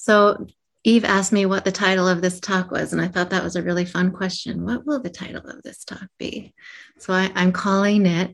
So Eve asked me what the title of this talk was, and I thought that was a really fun question. What will the title of this talk be? So I'm calling it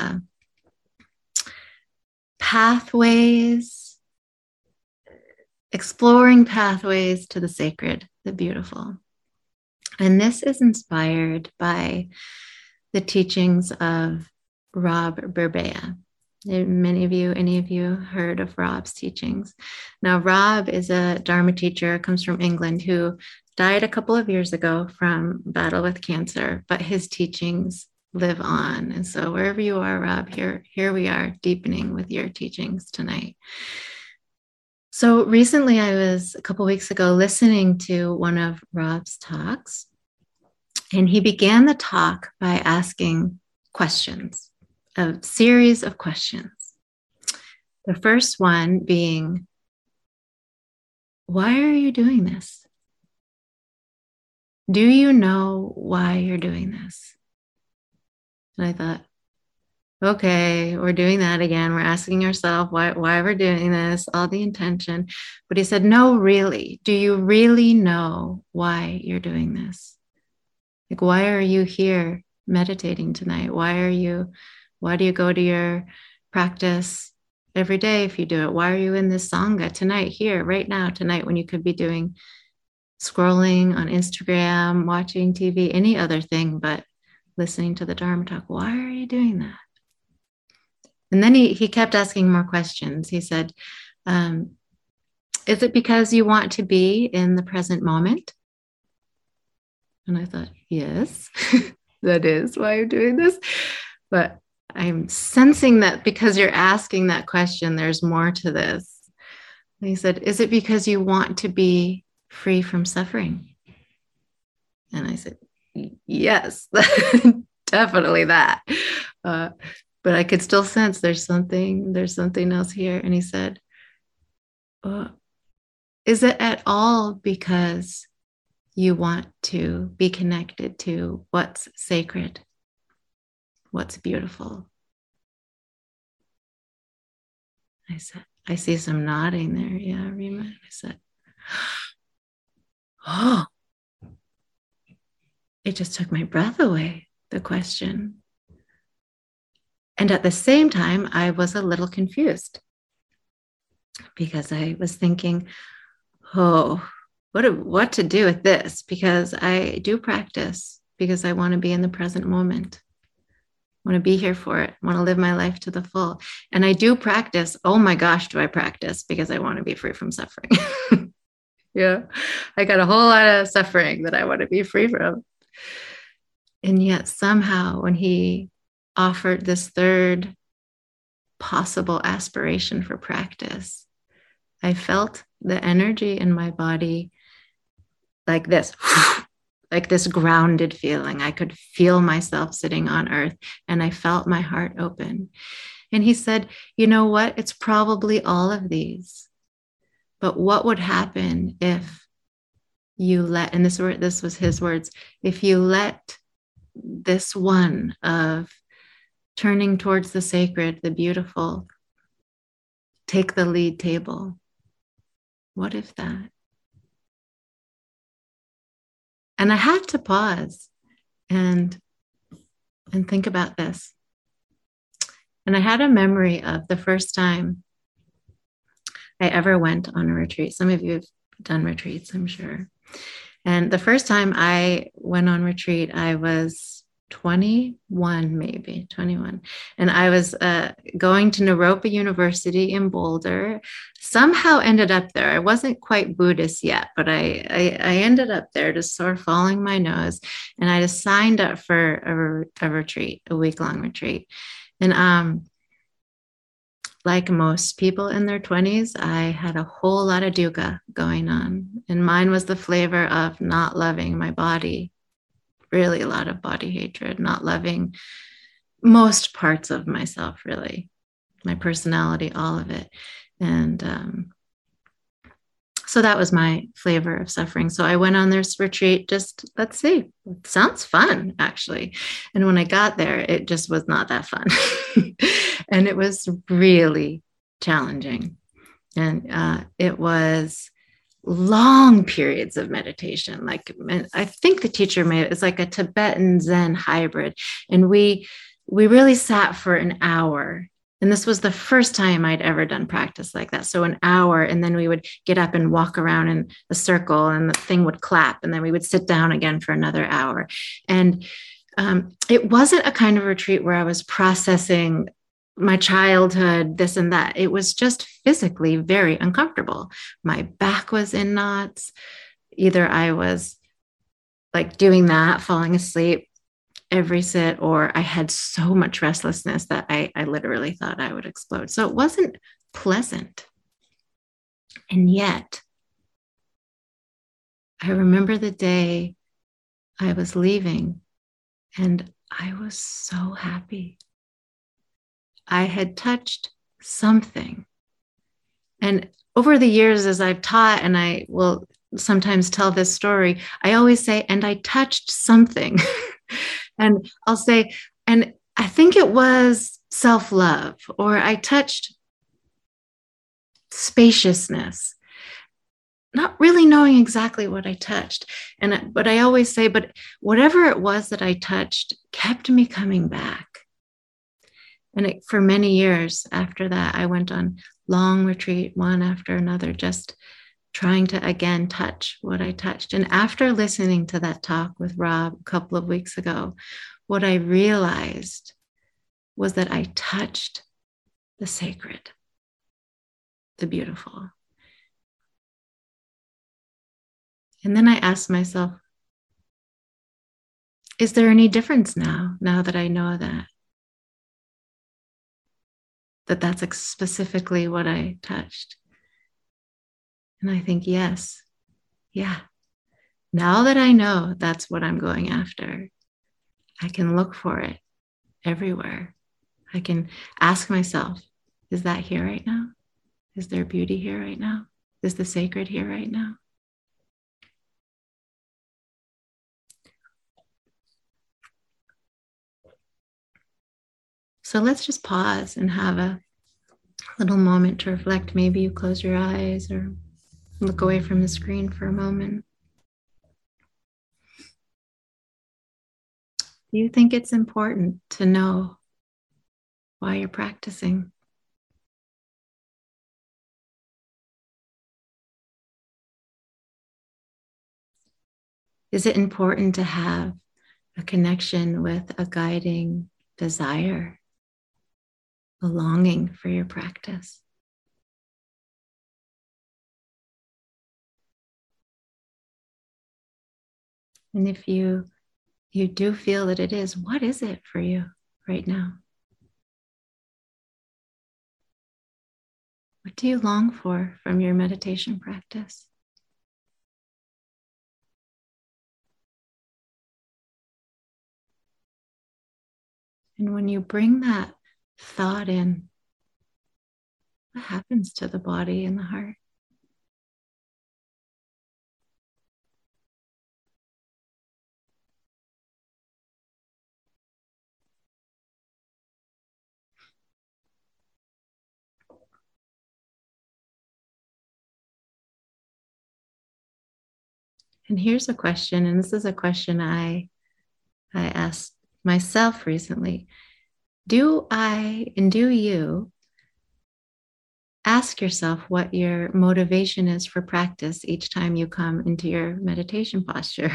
Pathways, Exploring Pathways to the Sacred, the Beautiful. And this is inspired by the teachings of Rob Burbea. Any of you heard of Rob's teachings? Now, Rob is a Dharma teacher, comes from England, who died a couple of years ago from battle with cancer, but his teachings live on. And so wherever you are, Rob, here we are deepening with your teachings tonight. So recently, I was a couple of weeks ago listening to one of Rob's talks, and he began the talk by asking questions, a series of questions. The first one being, why are you doing this? Do you know why you're doing this? And I thought, okay, we're doing that again. We're asking ourselves why we're doing this, all the intention. But he said, no, really, do you really know why you're doing this? Like, why are you here meditating tonight? Why do you go to your practice every day if you do it? Why are you in this Sangha tonight, here, right now, tonight, when you could be doing scrolling on Instagram, watching TV, any other thing but listening to the Dharma talk? Why are you doing that? And then he kept asking more questions. He said, is it because you want to be in the present moment? And I thought, yes, that is why you're doing this. But I'm sensing that because you're asking that question, there's more to this. And he said, is it because you want to be free from suffering? And I said, yes, definitely that. But I could still sense there's something else here. And he said, is it at all because you want to be connected to what's sacred, what's beautiful? I said, I see some nodding there. Yeah, Rima. I said, oh, it just took my breath away, the question. And at the same time, I was a little confused because I was thinking, oh, what to do with this? Because I do practice because I want to be in the present moment. I want to be here for it. I want to live my life to the full. And I do practice. Oh my gosh, do I practice because I want to be free from suffering. Yeah, I got a whole lot of suffering that I want to be free from. And yet somehow when he offered this third possible aspiration for practice, I felt the energy in my body like this, like this grounded feeling. I could feel myself sitting on earth, and I felt my heart open. And he said, you know what? It's probably all of these. But what would happen if you let, and this was his words, if you let this one of turning towards the sacred, the beautiful, take the lead table? What if that? And I had to pause and think about this. And I had a memory of the first time I ever went on a retreat. Some of you have done retreats, I'm sure. And the first time I went on retreat, I was 21, maybe 21. And I was going to Naropa University in Boulder. Somehow ended up there. I wasn't quite Buddhist yet, but I ended up there just sort of following my nose. And I just signed up for a retreat, a week-long retreat. And like most people in their 20s, I had a whole lot of dukkha going on. And mine was the flavor of not loving my body. Really a lot of body hatred, not loving most parts of myself, really, my personality, all of it. And so that was my flavor of suffering. So I went on this retreat, just, let's see, it sounds fun, actually. And when I got there, it just was not that fun. And it was really challenging. And it was long periods of meditation. Like, I think the teacher made it's like a Tibetan Zen hybrid. And we really sat for an hour. And this was the first time I'd ever done practice like that. So an hour, and then we would get up and walk around in a circle, and the thing would clap, and then we would sit down again for another hour. And it wasn't a kind of retreat where I was processing my childhood, this and that. It was just physically very uncomfortable. My back was in knots. Either I was like doing that, falling asleep every sit, or I had so much restlessness that I literally thought I would explode. So it wasn't pleasant. And yet, I remember the day I was leaving, and I was so happy. I had touched something. And over the years, as I've taught, and I will sometimes tell this story, I always say, and I touched something. And I'll say, and I think it was self-love, or I touched spaciousness, not really knowing exactly what I touched. But I always say, but whatever it was that I touched kept me coming back. And for many years after that, I went on long retreat, one after another, just trying to, again, touch what I touched. And after listening to that talk with Rob a couple of weeks ago, what I realized was that I touched the sacred, the beautiful. And then I asked myself, is there any difference now that I know that's specifically what I touched? And I think, yes, yeah. Now that I know that's what I'm going after, I can look for it everywhere. I can ask myself, is that here right now? Is there beauty here right now? Is the sacred here right now? So let's just pause and have a little moment to reflect. Maybe you close your eyes or look away from the screen for a moment. Do you think it's important to know why you're practicing? Is it important to have a connection with a guiding desire, a longing for your practice? And if you do feel that it is, what is it for you right now? What do you long for from your meditation practice? And when you bring that thought in, what happens to the body and the heart? And here's a question, and this is a question I asked myself recently. Do you ask yourself what your motivation is for practice each time you come into your meditation posture?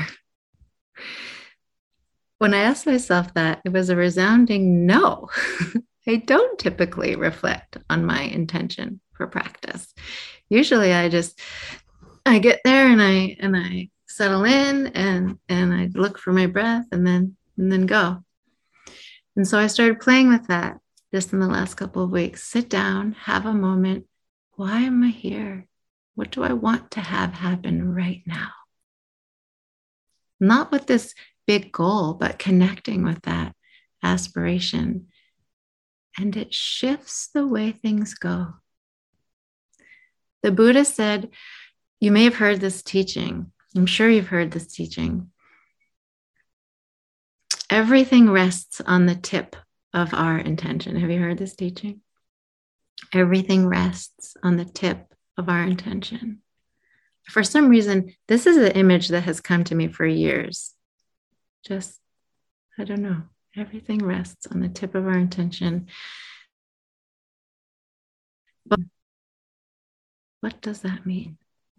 When I asked myself that, it was a resounding no. I don't typically reflect on my intention for practice. Usually I get there and I settle in and I look for my breath and then go. And so I started playing with that just in the last couple of weeks. Sit down, have a moment. Why am I here? What do I want to have happen right now? Not with this big goal, but connecting with that aspiration. And it shifts the way things go. The Buddha said, you may have heard this teaching. I'm sure you've heard this teaching. Everything rests on the tip of our intention. Have you heard this teaching? Everything rests on the tip of our intention. For some reason, this is the image that has come to me for years. Just, I don't know, everything rests on the tip of our intention. But what does that mean?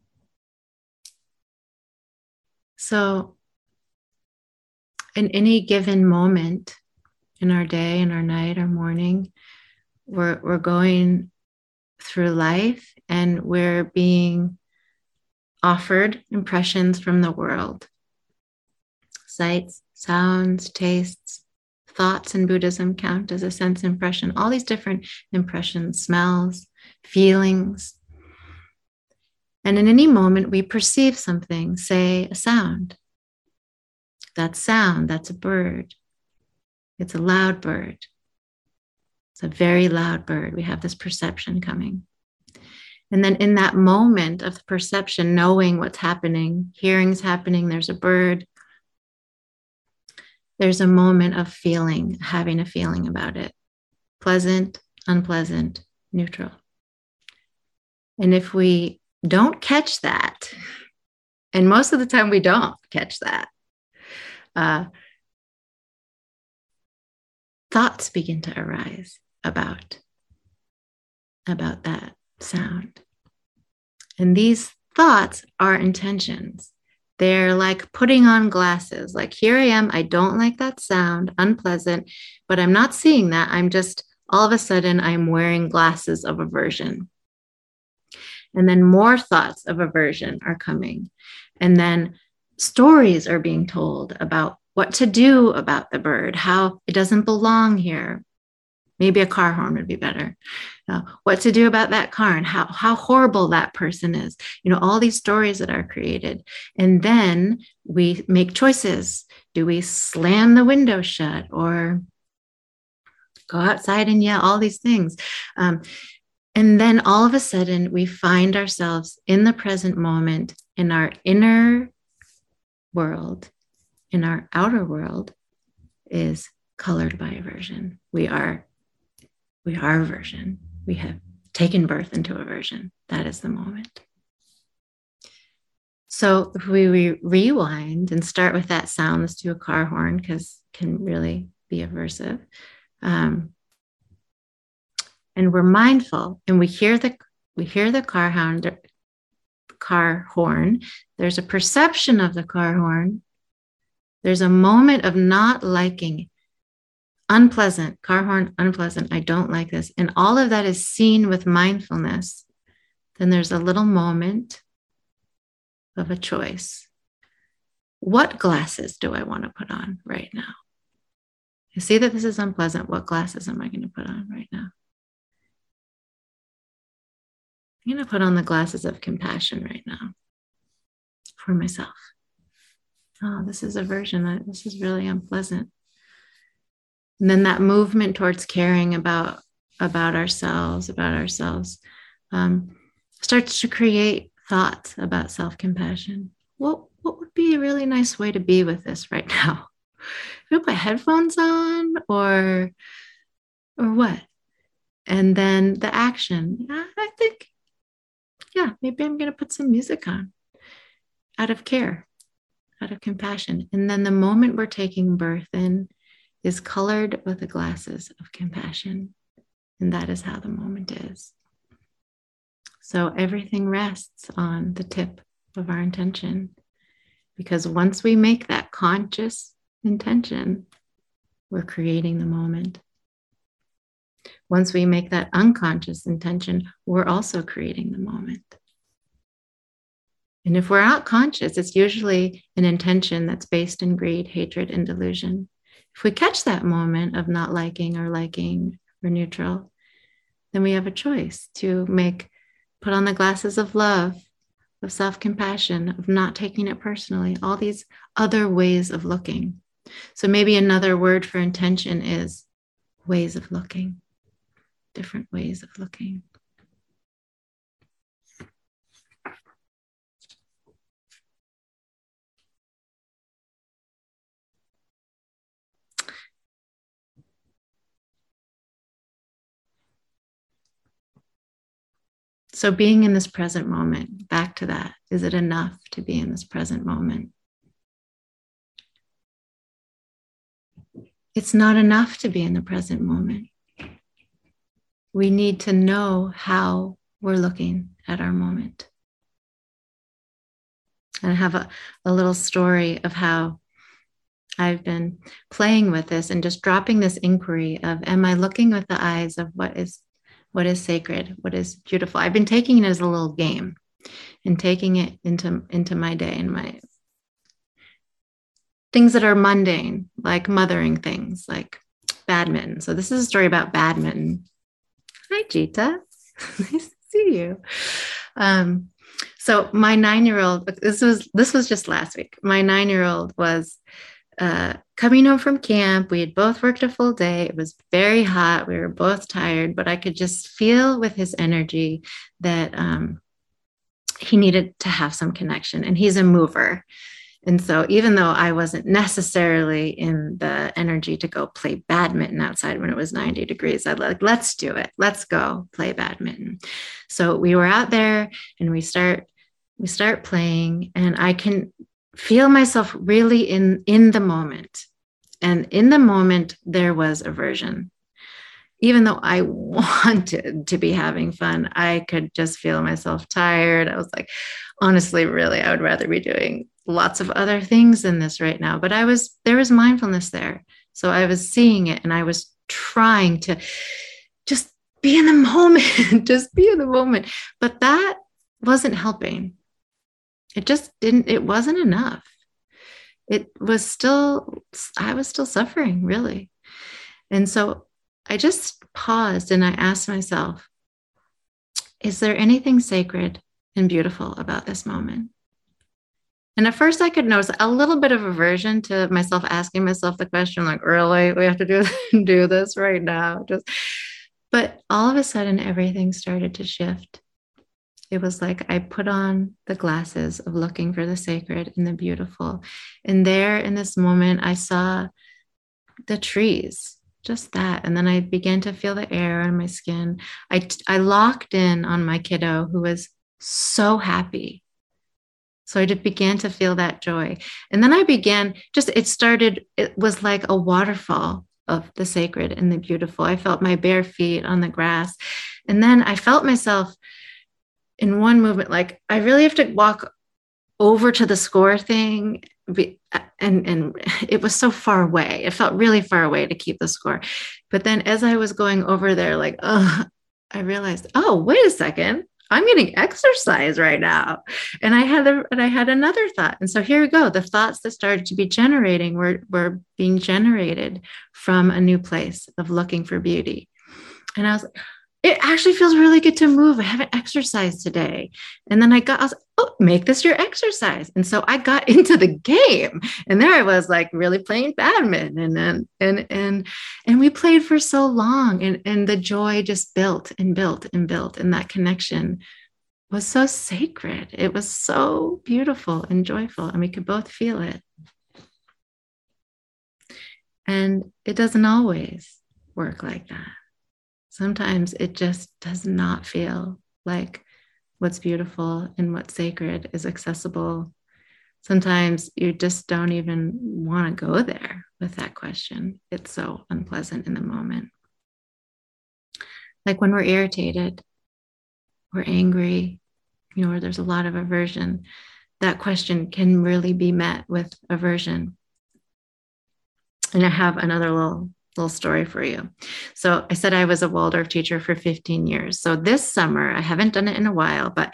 So, in any given moment in our day, in our night, our morning, we're going through life and we're being offered impressions from the world. Sights, sounds, tastes, thoughts in Buddhism count as a sense impression. All these different impressions, smells, feelings. And in any moment, we perceive something, say a sound. That sound, that's a bird. It's a loud bird. It's a very loud bird. We have this perception coming. And then in that moment of the perception, knowing what's happening, hearing's happening, there's a bird, there's a moment of feeling, having a feeling about it. Pleasant, unpleasant, neutral. And if we don't catch that, and most of the time we don't catch that, thoughts begin to arise about that sound. And these thoughts are intentions. They're like putting on glasses. Like, here I am. I don't like that sound, unpleasant, but I'm not seeing that. I'm just, all of a sudden, I'm wearing glasses of aversion. And then more thoughts of aversion are coming. And then stories are being told about what to do about the bird, how it doesn't belong here. Maybe a car horn would be better. What to do about that car and how horrible that person is. All these stories that are created. And then we make choices. Do we slam the window shut or go outside and yell? All these things. And then all of a sudden, we find ourselves in the present moment, in our inner world, in our outer world is colored by aversion. We are aversion. We have taken birth into aversion. That is the moment. So if we rewind and start with that sound, let's do a car horn because it can really be aversive. And we're mindful and we hear the car horn. There's a perception of the car horn. There's a moment of not liking. Unpleasant, car horn, unpleasant. I don't like this. And all of that is seen with mindfulness. Then there's a little moment of a choice. What glasses do I want to put on right now? I see that this is unpleasant. What glasses am I going to put on right now? I'm going to put on the glasses of compassion right now for myself. Oh, this is aversion. This is really unpleasant. And then that movement towards caring about ourselves, starts to create thoughts about self-compassion. What would be a really nice way to be with this right now? Put my headphones on or what? And then the action. I think, maybe I'm going to put some music on out of care, out of compassion. And then the moment we're taking birth in is colored with the glasses of compassion. And that is how the moment is. So everything rests on the tip of our intention. Because once we make that conscious intention, we're creating the moment. Once we make that unconscious intention, we're also creating the moment. And if we're not conscious, it's usually an intention that's based in greed, hatred, and delusion. If we catch that moment of not liking or neutral, then we have a choice to put on the glasses of love, of self-compassion, of not taking it personally, all these other ways of looking. So maybe another word for intention is ways of looking, different ways of looking. So being in this present moment, back to that, is it enough to be in this present moment? It's not enough to be in the present moment. We need to know how we're looking at our moment. And I have a little story of how I've been playing with this and just dropping this inquiry of, am I looking with the eyes of what is sacred, what is beautiful? I've been taking it as a little game and taking it into my day and my things that are mundane, like mothering things, like badminton. So this is a story about badminton. Hi, Jita. Nice to see you. So my 9-year-old, this was just last week. My 9-year-old was coming home from camp. We had both worked a full day. It was very hot. We were both tired, but I could just feel with his energy that he needed to have some connection, and he's a mover. And so even though I wasn't necessarily in the energy to go play badminton outside when it was 90 degrees, I'd like, let's do it. Let's go play badminton. So we were out there and we start playing, and I can feel myself really in the moment. And in the moment, there was aversion. Even though I wanted to be having fun, I could just feel myself tired. I was like, honestly, really, I would rather be doing lots of other things than this right now. But there was mindfulness there. So I was seeing it, and I was trying to just be in the moment, just be in the moment. But that wasn't helping. It wasn't enough. I was still suffering, really. And so I just paused and I asked myself, is there anything sacred and beautiful about this moment? And at first I could notice a little bit of aversion to myself asking myself the question, like, really, we have to do this right now. But all of a sudden, everything started to shift. It was like I put on the glasses of looking for the sacred and the beautiful. And there in this moment, I saw the trees, just that. And then I began to feel the air on my skin. I locked in on my kiddo, who was so happy. So I just began to feel that joy. And then it was like a waterfall of the sacred and the beautiful. I felt my bare feet on the grass. And then I felt myself in one movement, like I really have to walk over to the score thing. And it was so far away. It felt really far away to keep the score. But then as I was going over there, I realized, oh, wait a second. I'm getting exercise right now. And I had another thought. And so here we go. The thoughts that started to be generating were being generated from a new place of looking for beauty. And I was like, it actually feels really good to move. I haven't exercised today. And then I was like, oh, make this your exercise. And so I got into the game, and there I was, like, really playing badminton, and we played for so long, and the joy just built and built and built. And that connection was so sacred. It was so beautiful and joyful, and we could both feel it. And it doesn't always work like that. Sometimes it just does not feel like what's beautiful and what's sacred is accessible. Sometimes you just don't even want to go there with that question. It's so unpleasant in the moment. Like when we're irritated, we're angry, or there's a lot of aversion, that question can really be met with aversion. And I have another little story for you. So I said I was a Waldorf teacher for 15 years. So this summer, I haven't done it in a while, but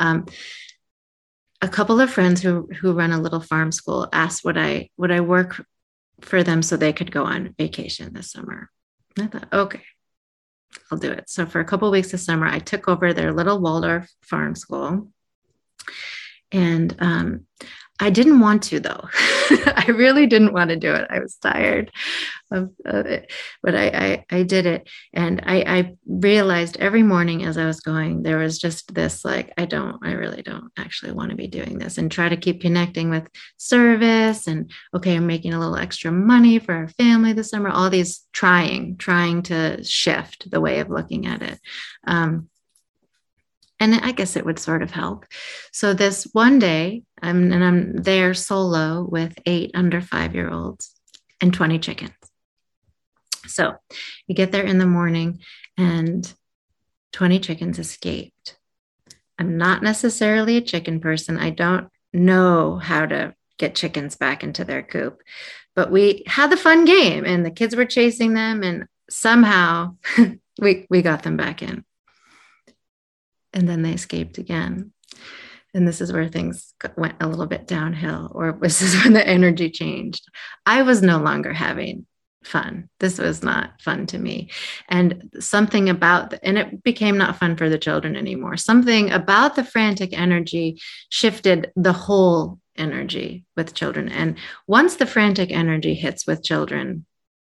a couple of friends who run a little farm school asked would I work for them so they could go on vacation this summer. And I thought, okay, I'll do it. So for a couple of weeks this summer, I took over their little Waldorf farm school. And I didn't want to, though. I really didn't want to do it. I was tired of it, but I did it. And I realized every morning as I was going, there was just this, like, I really don't actually want to be doing this, and try to keep connecting with service. And okay, I'm making a little extra money for our family this summer. All these trying to shift the way of looking at it. And I guess it would sort of help. So this one day, I'm there solo with 8 under 5-year-olds and 20 chickens. So you get there in the morning and 20 chickens escaped. I'm not necessarily a chicken person. I don't know how to get chickens back into their coop, but we had the fun game and the kids were chasing them and somehow we got them back in. And then they escaped again. And this is where things went a little bit downhill, or this is when the energy changed. I was no longer having fun. This was not fun to me. And something about, and it became not fun for the children anymore. Something about the frantic energy shifted the whole energy with children. And once the frantic energy hits with children,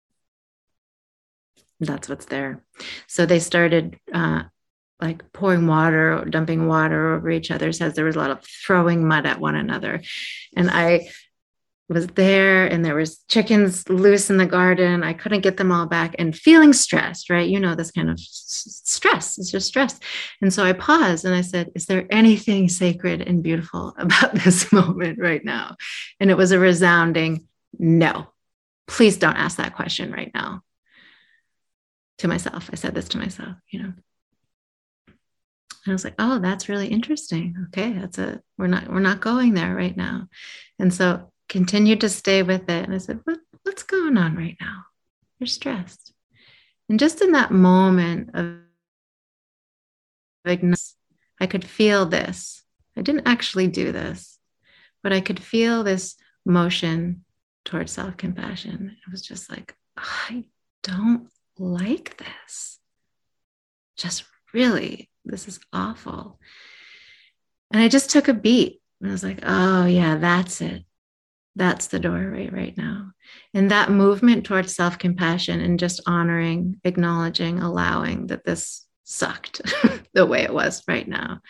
that's what's there. So they started like pouring water, dumping water over each other's heads. There was a lot of throwing mud at one another. And I was there and there was chickens loose in the garden. I couldn't get them all back and feeling stressed, right? You know, this kind of stress, it's just stress. And so I paused and I said, is there anything sacred and beautiful about this moment right now? And it was a resounding no. Please don't ask that question right now. To myself, I said this to myself, you know. And I was like, oh, that's really interesting. Okay, we're not going there right now. And so continued to stay with it. And I said, what's going on right now? You're stressed. And just in that moment of ignorance, I could feel this. I didn't actually do this, but I could feel this motion towards self-compassion. It was just like, I don't like this. Just really, this is awful. And I just took a beat and I was like, oh yeah, that's it. That's the doorway right now. And that movement towards self-compassion and just honoring, acknowledging, allowing that this sucked the way it was right now,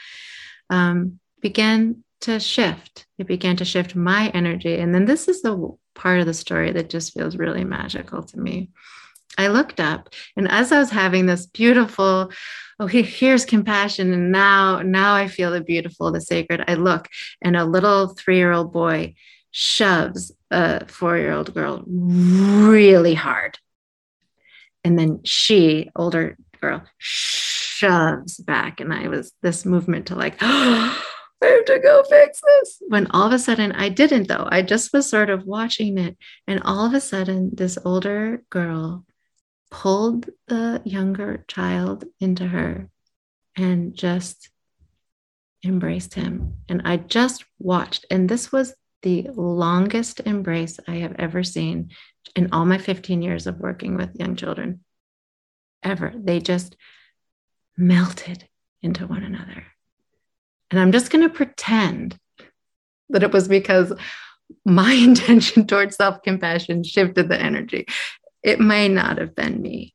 began to shift. It began to shift my energy. And then this is the part of the story that just feels really magical to me. I looked up, and as I was having this beautiful, here's compassion, and now I feel the beautiful, the sacred. I look, and a little 3-year-old boy shoves a 4-year-old girl really hard, and then older girl, shoves back, and I was this movement to like, oh, I have to go fix this. When all of a sudden, I didn't though. I just was sort of watching it, and all of a sudden, this older girl pulled the younger child into her and just embraced him. And I just watched. And this was the longest embrace I have ever seen in all my 15 years of working with young children ever. They just melted into one another. And I'm just going to pretend that it was because my intention towards self-compassion shifted the energy. It may not have been me,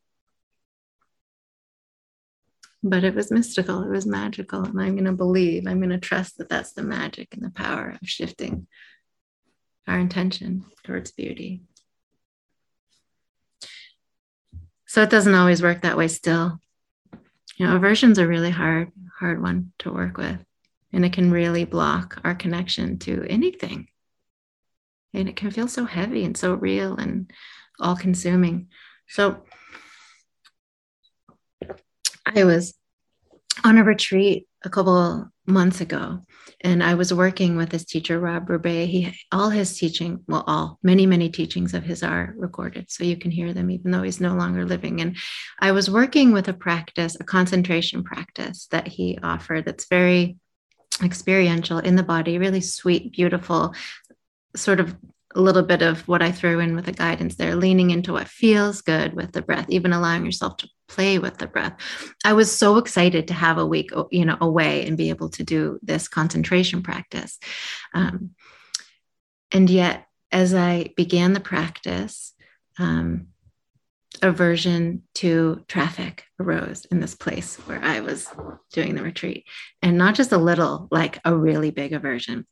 but it was mystical. It was magical. And I'm going to believe, I'm going to trust that that's the magic and the power of shifting our intention towards beauty. So it doesn't always work that way still. You know, aversion's a really hard one to work with. And it can really block our connection to anything. And it can feel so heavy and so real and all-consuming. So I was on a retreat a couple months ago, and I was working with his teacher, Rob Burbet. All his teaching, many teachings of his are recorded, so you can hear them even though he's no longer living. And I was working with a concentration practice that he offered that's very experiential in the body, really sweet, beautiful, sort of a little bit of what I threw in with the guidance there, leaning into what feels good with the breath, even allowing yourself to play with the breath. I was so excited to have a week, away and be able to do this concentration practice. And yet, as I began the practice, aversion to traffic arose in this place where I was doing the retreat. And not just a little, like a really big aversion.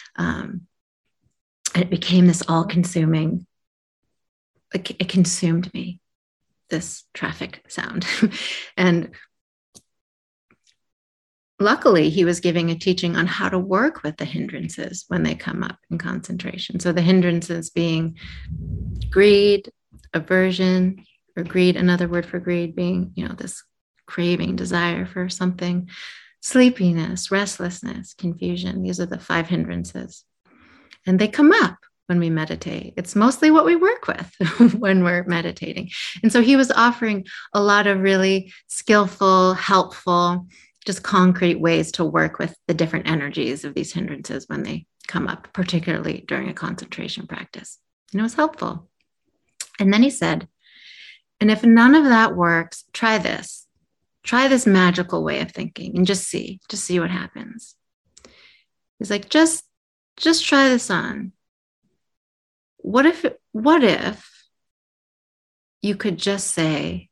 It became this all-consuming, it consumed me, this traffic sound. And luckily, he was giving a teaching on how to work with the hindrances when they come up in concentration. So the hindrances being greed, aversion, or greed, another word for greed being, this craving, desire for something, sleepiness, restlessness, confusion. These are the 5 hindrances. And they come up when we meditate. It's mostly what we work with when we're meditating. And so he was offering a lot of really skillful, helpful, just concrete ways to work with the different energies of these hindrances when they come up, particularly during a concentration practice. And it was helpful. And then he said, and if none of that works, try this. Try this magical way of thinking and just see what happens. He's like, just try this on. What if you could just say,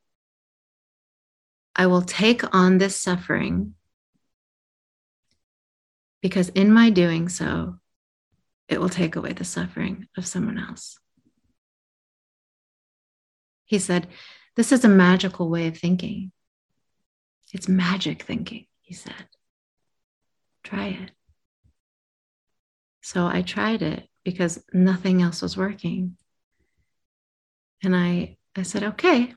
I will take on this suffering because in my doing so, it will take away the suffering of someone else. He said, this is a magical way of thinking. It's magic thinking, he said. Try it. So I tried it because nothing else was working. And I said, okay,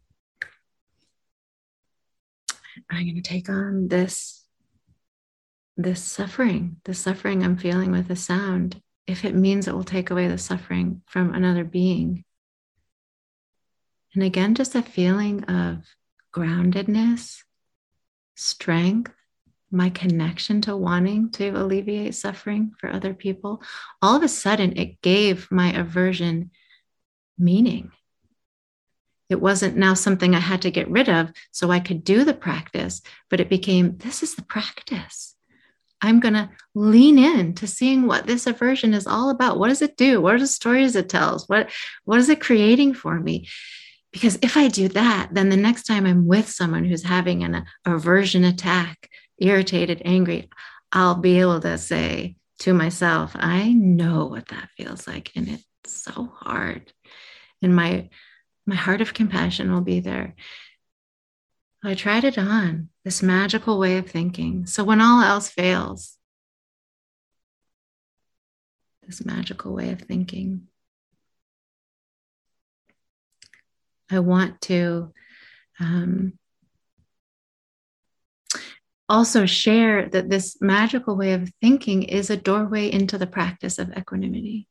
I'm going to take on this suffering I'm feeling with the sound, if it means it will take away the suffering from another being. And again, just a feeling of groundedness, strength, my connection to wanting to alleviate suffering for other people. All of a sudden, it gave my aversion meaning. It wasn't now something I had to get rid of so I could do the practice, but it became, this is the practice. I'm going to lean in to seeing what this aversion is all about. What does it do? What are the stories it tells? What is it creating for me? Because if I do that, then the next time I'm with someone who's having an aversion attack, irritated, angry, I'll be able to say to myself, I know what that feels like. And it's so hard. And my heart of compassion will be there. I tried it on, this magical way of thinking. So when all else fails, this magical way of thinking, I want to also share that this magical way of thinking is a doorway into the practice of equanimity.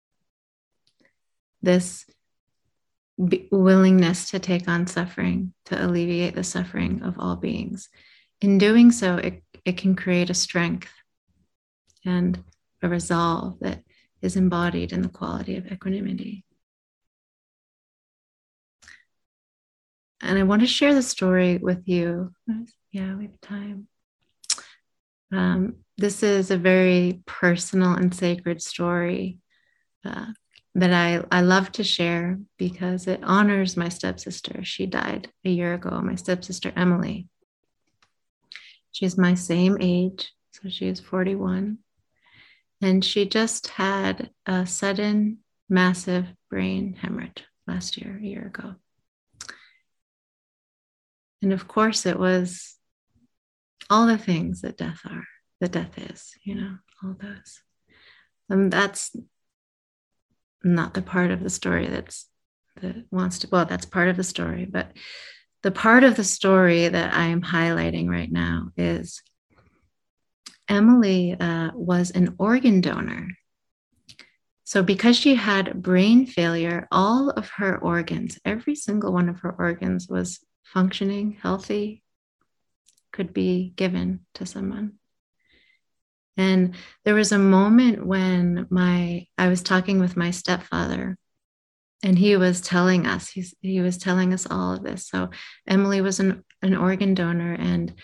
This willingness to take on suffering, to alleviate the suffering of all beings. In doing so, it can create a strength and a resolve that is embodied in the quality of equanimity. And I want to share the story with you. Yeah, we have time. This is a very personal and sacred story that I love to share because it honors my stepsister. She died a year ago, my stepsister Emily. She's my same age, so she is 41. And she just had a sudden, massive brain hemorrhage last year, a year ago. And of course, it was all the things that death is, all those. And that's not the part of the story that's part of the story, but the part of the story that I am highlighting right now is Emily was an organ donor. So because she had brain failure, all of her organs, every single one of her organs was functioning, healthy, could be given to someone. And there was a moment when I was talking with my stepfather, and he was telling us, he was telling us all of this. So Emily was an organ donor, and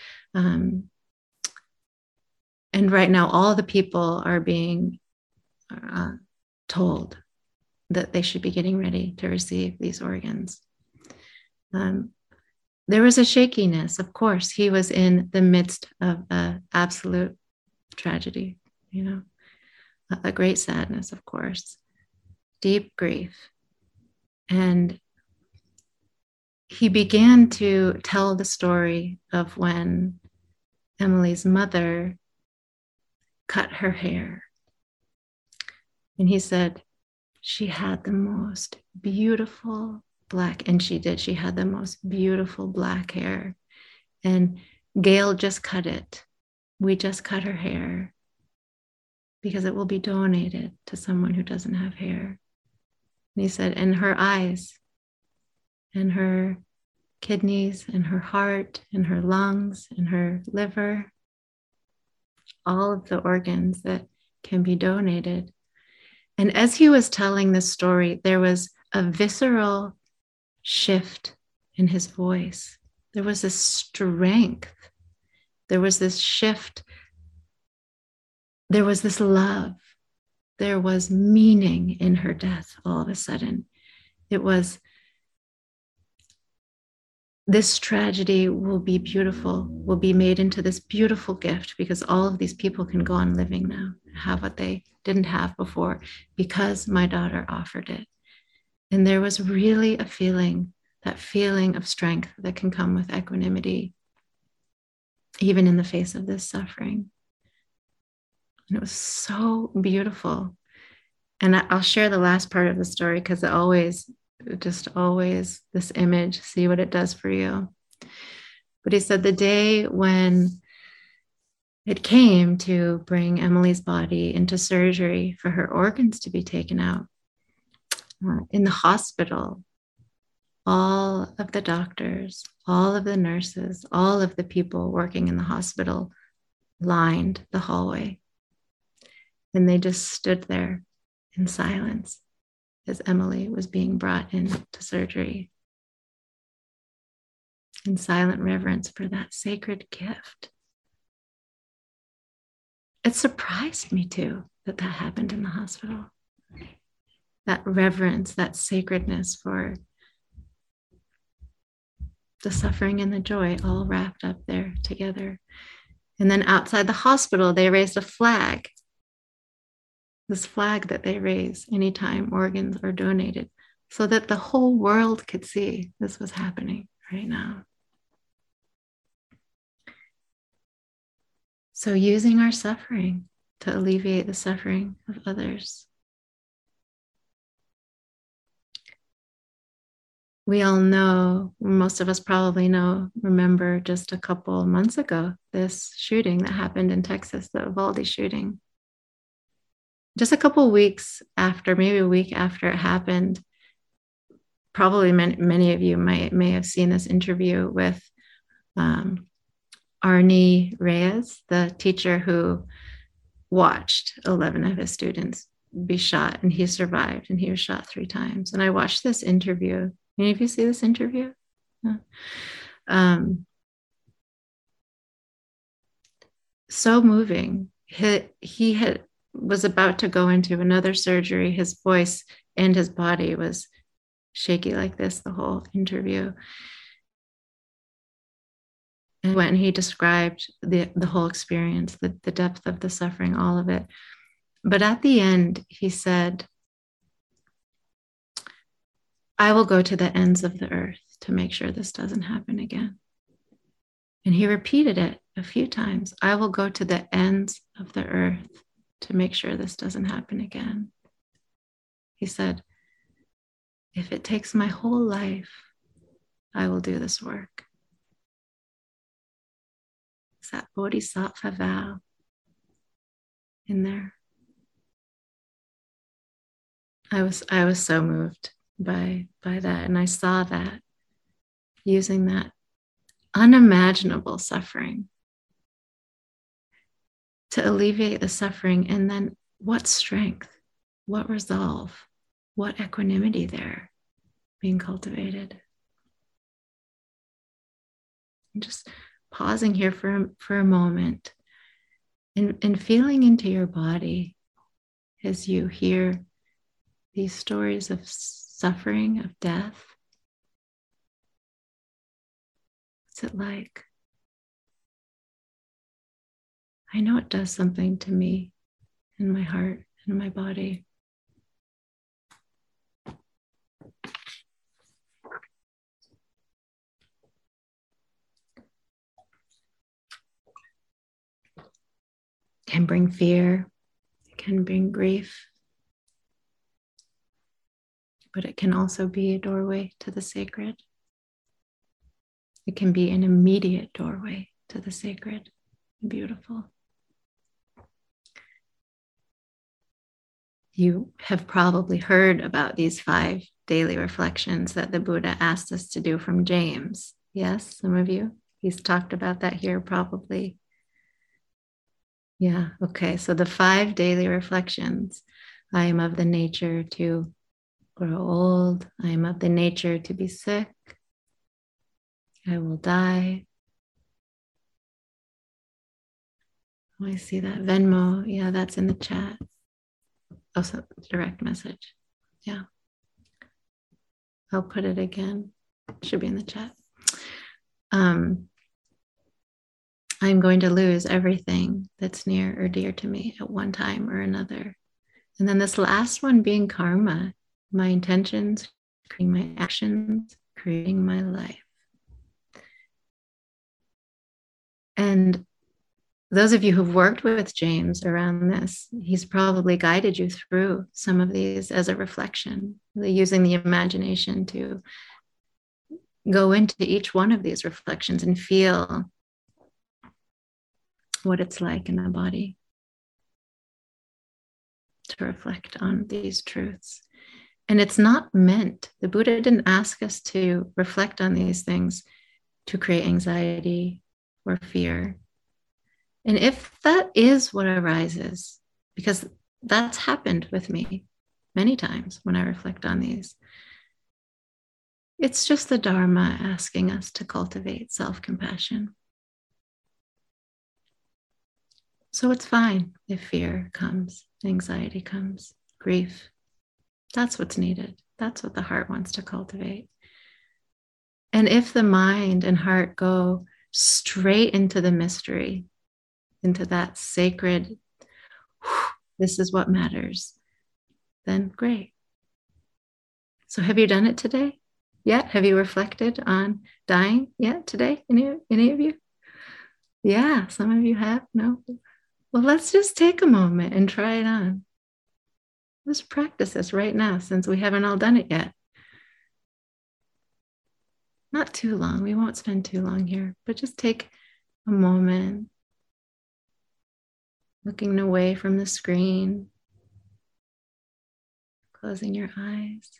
right now all the people are being told that they should be getting ready to receive these organs. There was a shakiness, of course. He was in the midst of absolute tragedy, a great sadness, of course, deep grief. And he began to tell the story of when Emily's mother cut her hair. And he said she had the most beautiful black, and she did. She had the most beautiful black hair. And Gail just cut it. We just cut her hair because it will be donated to someone who doesn't have hair. And he said, and her eyes and her kidneys and her heart and her lungs and her liver, all of the organs that can be donated. And as he was telling this story, there was a visceral shift in his voice. There was this strength. There was this shift. There was this love. There was meaning in her death all of a sudden. It was, this tragedy will be beautiful, will be made into this beautiful gift because all of these people can go on living now, have what they didn't have before because my daughter offered it. And there was really a feeling, that feeling of strength that can come with equanimity, even in the face of this suffering. And it was so beautiful. And I'll share the last part of the story because it always, this image, see what it does for you. But he said the day when it came to bring Emily's body into surgery for her organs to be taken out, in the hospital, all of the doctors, all of the nurses, all of the people working in the hospital lined the hallway. And they just stood there in silence as Emily was being brought into surgery, in silent reverence for that sacred gift. It surprised me too that happened in the hospital. That reverence, that sacredness for the suffering and the joy all wrapped up there together. And then outside the hospital, they raised a flag. This flag that they raise anytime organs are donated, so that the whole world could see this was happening right now. So using our suffering to alleviate the suffering of others. We all know, most of us probably remember just a couple months ago, this shooting that happened in Texas, the Uvalde shooting. Just a couple of weeks after, maybe a week after it happened, probably many of you may have seen this interview with Arnie Reyes, the teacher who watched 11 of his students be shot, and he survived, and he was shot 3 times. And I watched this interview. Any of you see this interview? No? So moving. He was about to go into another surgery. His voice and his body was shaky like this the whole interview. And when he described the whole experience, the depth of the suffering, all of it. But at the end, he said, I will go to the ends of the earth to make sure this doesn't happen again. And he repeated it a few times. I will go to the ends of the earth to make sure this doesn't happen again. He said, if it takes my whole life, I will do this work. It's that bodhisattva vow in there. I was so moved by that. And I saw that, using that unimaginable suffering to alleviate the suffering. And then what strength, what resolve, what equanimity there being cultivated. And just pausing here for a moment and feeling into your body as you hear these stories of suffering, of death. What's it like? I know it does something to me in my heart and my body. can bring fear, it can bring grief, but it can also be a doorway to the sacred. It can be an immediate doorway to the sacred. Beautiful. You have probably heard about these 5 daily reflections that the Buddha asked us to do from James. Yes, some of you? He's talked about that here probably. Yeah, okay. So the 5 daily reflections. I am of the nature to grow old. I am of the nature to be sick. I will die. Oh, I see that. Venmo. Yeah, that's in the chat. Also, direct message. Yeah. I'll put it again. It should be in the chat. I'm going to lose everything that's near or dear to me at one time or another. And then this last one being karma, my intentions, creating my actions, creating my life. And those of you who've worked with James around this, he's probably guided you through some of these as a reflection, really using the imagination to go into each one of these reflections and feel what it's like in the body to reflect on these truths. And it's not meant, the Buddha didn't ask us to reflect on these things to create anxiety or fear. And if that is what arises, because that's happened with me many times when I reflect on these, it's just the Dharma asking us to cultivate self-compassion. So it's fine if fear comes, anxiety comes, grief. That's what's needed. That's what the heart wants to cultivate. And if the mind and heart go straight into the mystery, into that sacred, this is what matters, then great. So have you done it today yet? Have you reflected on dying yet today? Any of you? Yeah, some of you have. No? Well, let's just take a moment and try it on. Let's practice this right now since we haven't all done it yet. Not too long. We won't spend too long here, but just take a moment, looking away from the screen, closing your eyes,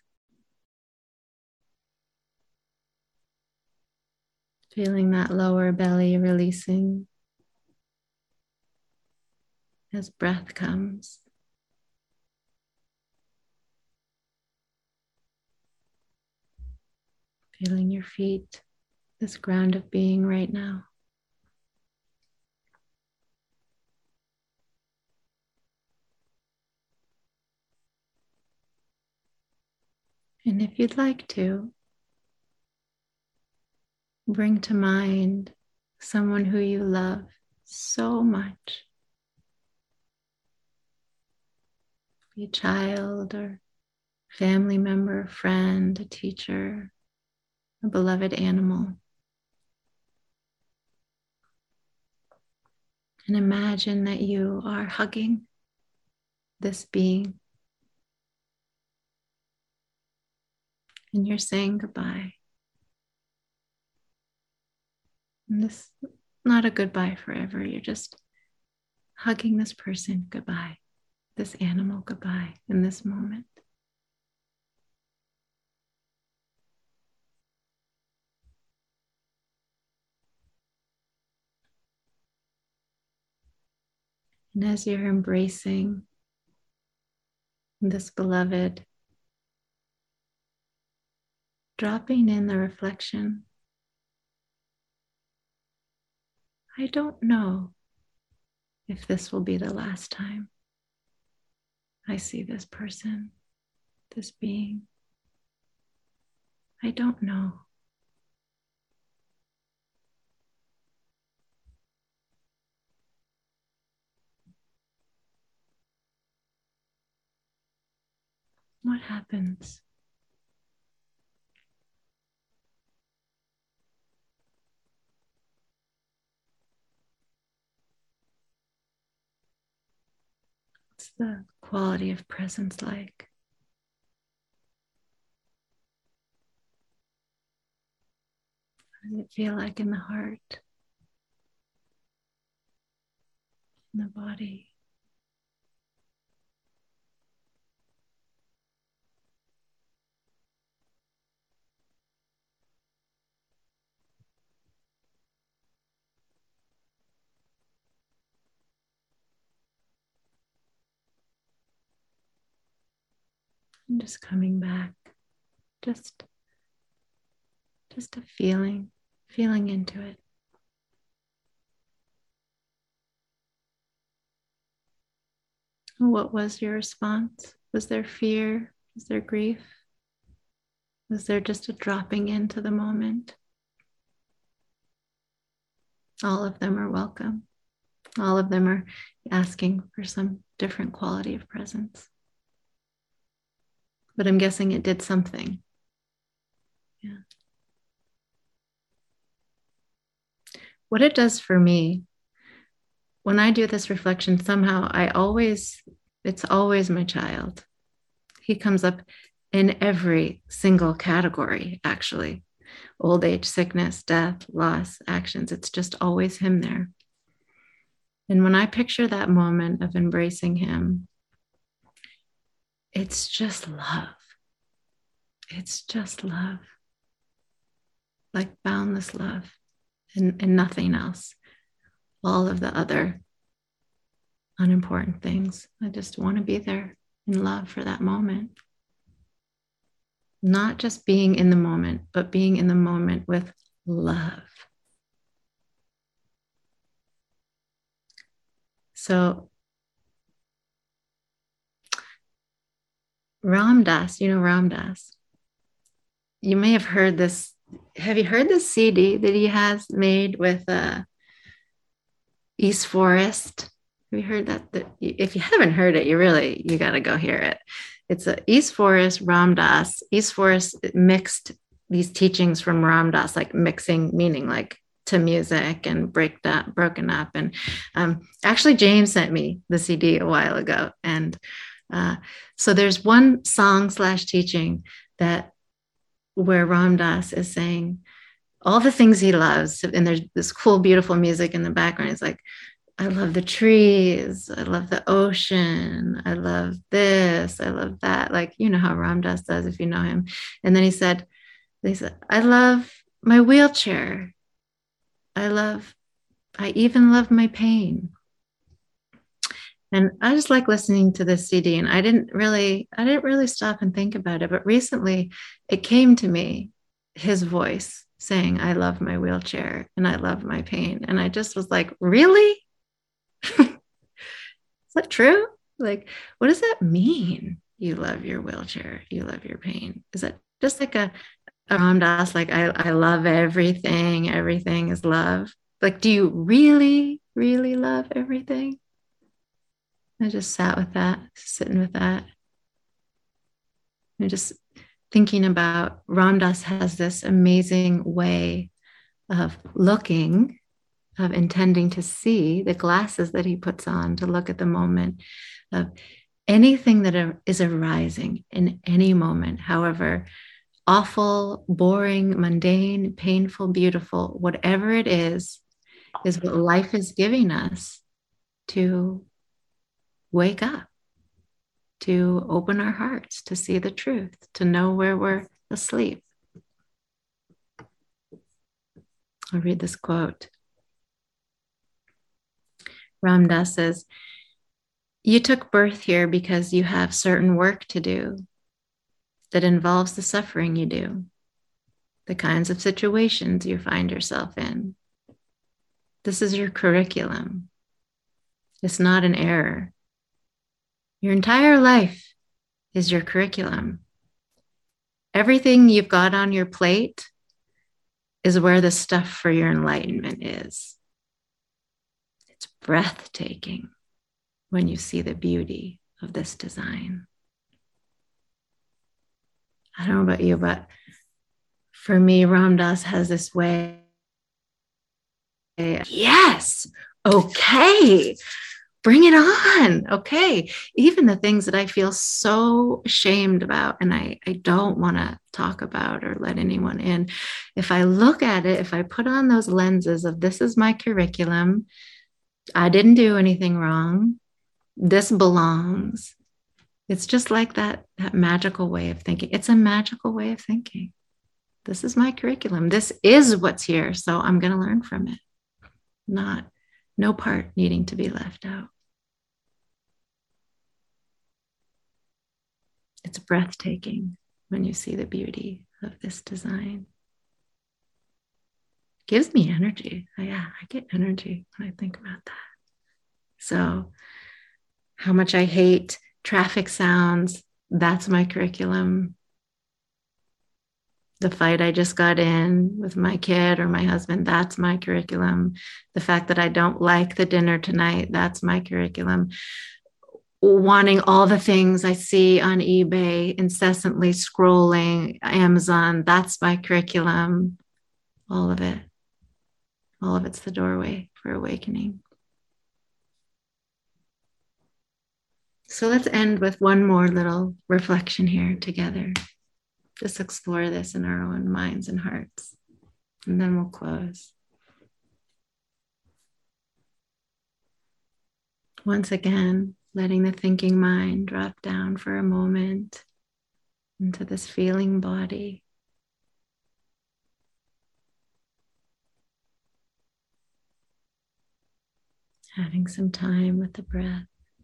feeling that lower belly releasing as breath comes. Feeling your feet, this ground of being right now. And if you'd like to, bring to mind someone who you love so much. Be a child or family member, friend, a teacher, a beloved animal. And imagine that you are hugging this being. And you're saying goodbye. And this is not a goodbye forever. You're just hugging this person goodbye, this animal goodbye in this moment. And as you're embracing this beloved, dropping in the reflection, I don't know if this will be the last time I see this person, this being. I don't know. What happens? the quality of presence like? What does it feel like in the heart, in the body? And just coming back, just a feeling into it. What was your response? Was there fear? Was there grief? Was there just a dropping into the moment? All of them are welcome. All of them are asking for some different quality of presence. But I'm guessing it did something. Yeah. What it does for me, when I do this reflection, somehow it's always my child. He comes up in every single category, actually. Old age, sickness, death, loss, actions. It's just always him there. And when I picture that moment of embracing him, it's just love. It's just love. Like boundless love and nothing else. All of the other unimportant things. I just want to be there in love for that moment. Not just being in the moment, but being in the moment with love. So Ram Dass, Ram Dass. You may have heard this. Have you heard this CD that he has made with East Forest? Have you heard that? If you haven't heard it, you got to go hear it. It's a East Forest, Ram Dass. East Forest mixed these teachings from Ram Dass, like mixing, meaning like to music and broken up. And actually, James sent me the CD a while ago. And so there's one song / teaching where Ram Dass is saying all the things he loves. And there's this cool, beautiful music in the background. It's like, I love the trees. I love the ocean. I love this. I love that. Like, you know how Ram Dass does if you know him. And then they said, I love my wheelchair. I even love my pain. And I just like listening to this CD, and I didn't really stop and think about it. But recently it came to me, his voice saying, I love my wheelchair and I love my pain. And I just was like, really? Is that true? Like, what does that mean? You love your wheelchair, you love your pain. Is that just like a Ram Dass, like I love everything, everything is love? Like, do you really, really love everything? I just sat with that, sitting with that. And just thinking about Ram Dass has this amazing way of looking, of intending to see, the glasses that he puts on to look at the moment of anything that is arising in any moment, however awful, boring, mundane, painful, beautiful, whatever it is what life is giving us to wake up, to open our hearts, to see the truth, to know where we're asleep. I'll read this quote. Ram Dass says, you took birth here because you have certain work to do that involves the suffering you do, the kinds of situations you find yourself in. This is your curriculum. It's not an error. Your entire life is your curriculum. Everything you've got on your plate is where the stuff for your enlightenment is. It's breathtaking when you see the beauty of this design. I don't know about you, but for me, Ram Dass has this way. Yes, okay. bring it on. Okay. Even the things that I feel so ashamed about and I don't want to talk about or let anyone in. If I look at it, if I put on those lenses of this is my curriculum, I didn't do anything wrong, this belongs. It's just like that magical way of thinking. It's a magical way of thinking. This is my curriculum. This is what's here. So I'm going to learn from it. Not no part needing to be left out. It's breathtaking when you see the beauty of this design. It gives me energy. Yeah, I get energy when I think about that. So, how much I hate traffic sounds, that's my curriculum. The fight I just got in with my kid or my husband, that's my curriculum. The fact that I don't like the dinner tonight, that's my curriculum. Wanting all the things I see on eBay, incessantly scrolling, Amazon, that's my curriculum. All of it. All of it's the doorway for awakening. So let's end with one more little reflection here together. Just explore this in our own minds and hearts, and then we'll close. Once again, letting the thinking mind drop down for a moment into this feeling body. Having some time with the breath.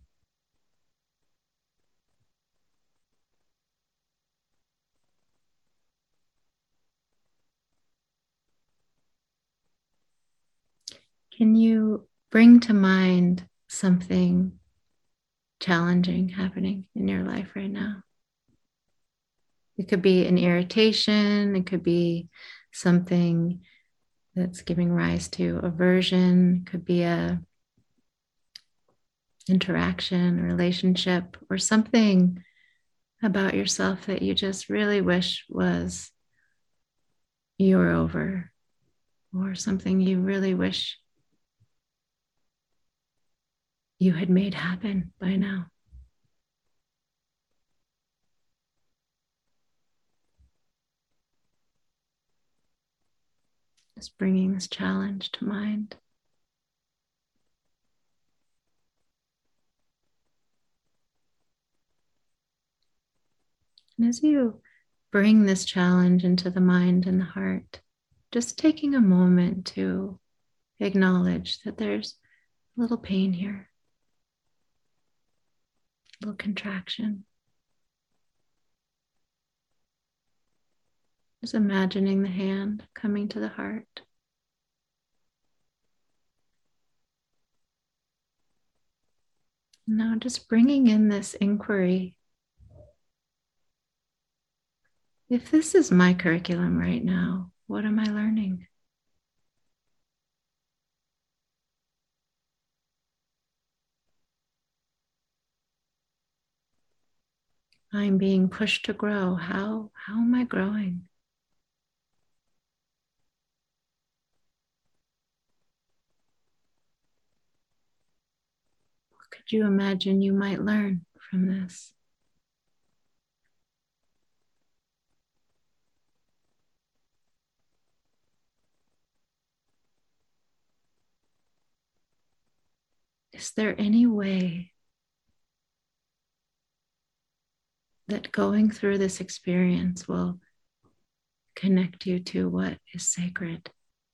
Can you bring to mind something challenging happening in your life right now? It could be an irritation, it could be something that's giving rise to aversion, it could be a interaction, relationship, or something about yourself that you just really wish was you were over, or something you really wish you had made happen by now. Just bringing this challenge to mind. And as you bring this challenge into the mind and the heart, just taking a moment to acknowledge that there's a little pain here, a little contraction. Just imagining the hand coming to the heart. Now just bringing in this inquiry. If this is my curriculum right now, what am I learning? I'm being pushed to grow. How am I growing? What could you imagine you might learn from this? Is there any way that going through this experience will connect you to what is sacred,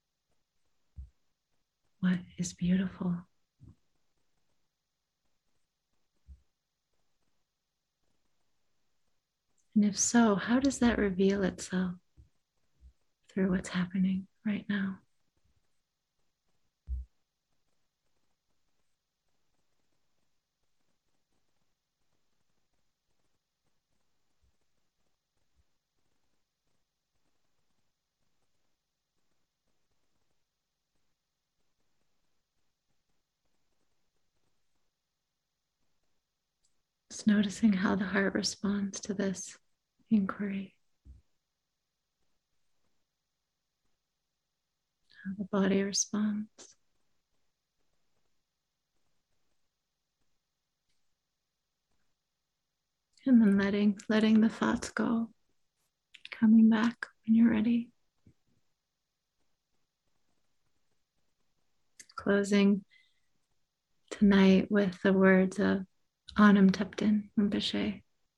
what is beautiful? And if so, how does that reveal itself through what's happening right now? Just noticing how the heart responds to this inquiry, how the body responds. And then letting the thoughts go, coming back when you're ready. Closing tonight with the words of Anam Thapten Rinpoche.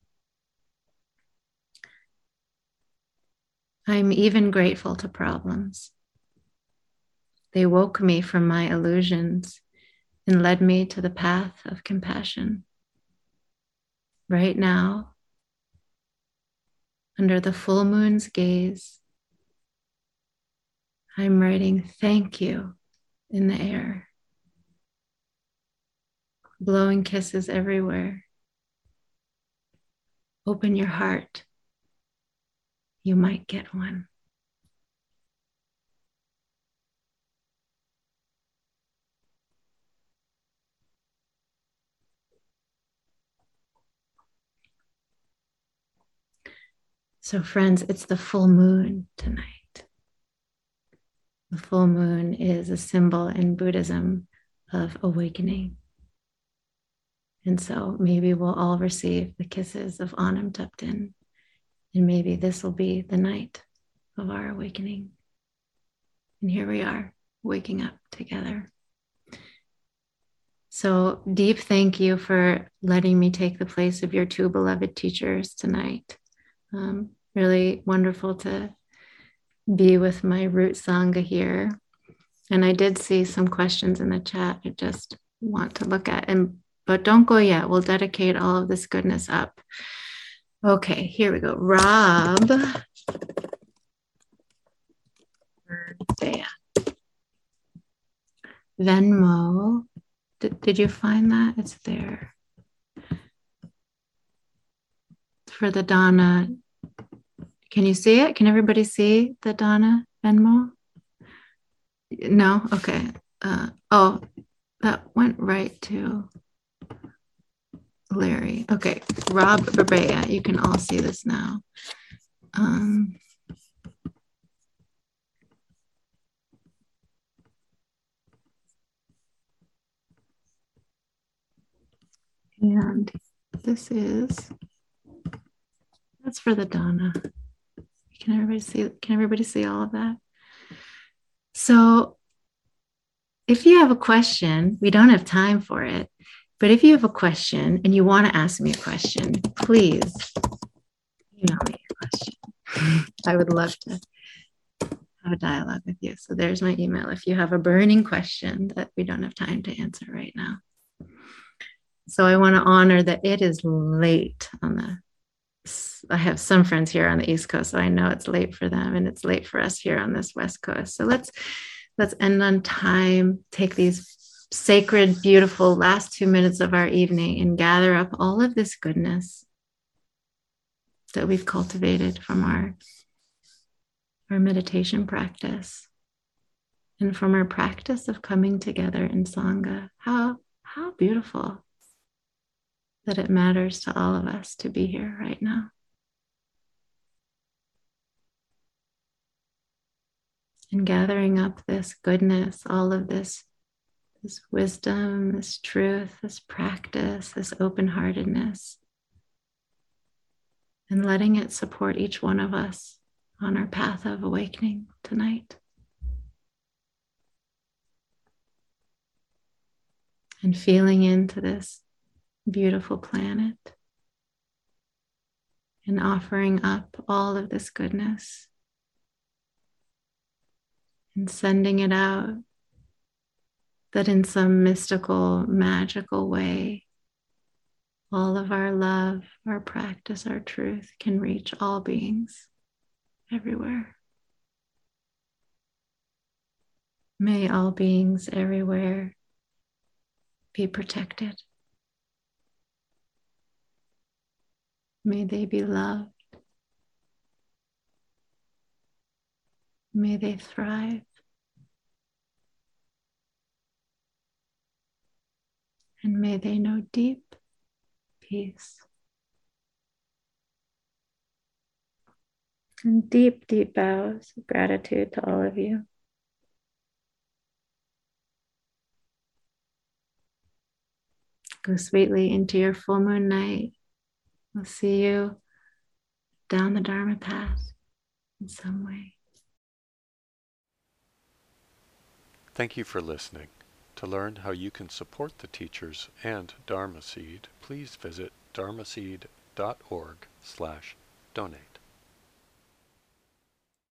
I'm even grateful to problems. They woke me from my illusions and led me to the path of compassion. Right now, under the full moon's gaze, I'm writing thank you in the air, blowing kisses everywhere. Open your heart. You might get one. So friends, it's the full moon tonight. The full moon is a symbol in Buddhism of awakening. And so maybe we'll all receive the kisses of Anam Thapten, and maybe this will be the night of our awakening. And here we are, waking up together. So deep thank you for letting me take the place of your two beloved teachers tonight. Really wonderful to be with my root Sangha here. And I did see some questions in the chat I just want to look at. But don't go yet. We'll dedicate all of this goodness up. Okay, here we go. Rob. Venmo. Did you find that? It's there. For the Donna. Can you see it? Can everybody see the Donna Venmo? No? Okay. Oh, that went right to Larry. Okay. Rob Berbea. You can all see this now. And this is, that's for the Donna. Can everybody see all of that? So if you have a question, we don't have time for it, but if you have a question and you want to ask me a question, please email me your question. I would love to have a dialogue with you. So there's my email if you have a burning question that we don't have time to answer right now. So I want to honor that it is late on I have some friends here on the East Coast, so I know it's late for them and it's late for us here on this West Coast. So let's end on time, take these sacred, beautiful last 2 minutes of our evening and gather up all of this goodness that we've cultivated from our meditation practice and from our practice of coming together in Sangha. How beautiful that it matters to all of us to be here right now. And gathering up this goodness, all of this wisdom, this truth, this practice, this open-heartedness, and letting it support each one of us on our path of awakening tonight. And feeling into this beautiful planet and offering up all of this goodness and sending it out, that in some mystical, magical way, all of our love, our practice, our truth can reach all beings everywhere. May all beings everywhere be protected. May they be loved. May they thrive. And may they know deep peace. And deep, deep bows of gratitude to all of you. Go sweetly into your full moon night. I'll see you down the Dharma path in some way. Thank you for listening. To learn how you can support the teachers and Dharma Seed, please visit dharmaseed.org/donate.